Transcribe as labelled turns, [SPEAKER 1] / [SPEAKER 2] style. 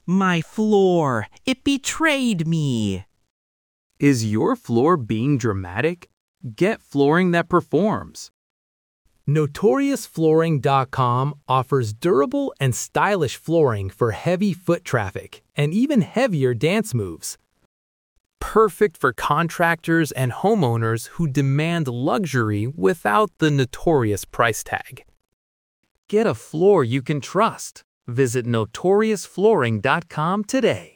[SPEAKER 1] My floor, it betrayed me.
[SPEAKER 2] Is your floor being dramatic? Get flooring that performs.
[SPEAKER 3] NotoriousFlooring.com offers durable and stylish flooring for heavy foot traffic and even heavier dance moves. Perfect for contractors and homeowners who demand luxury without the notorious price tag.
[SPEAKER 2] Get a floor you can trust. Visit NotoriousFlooring.com today.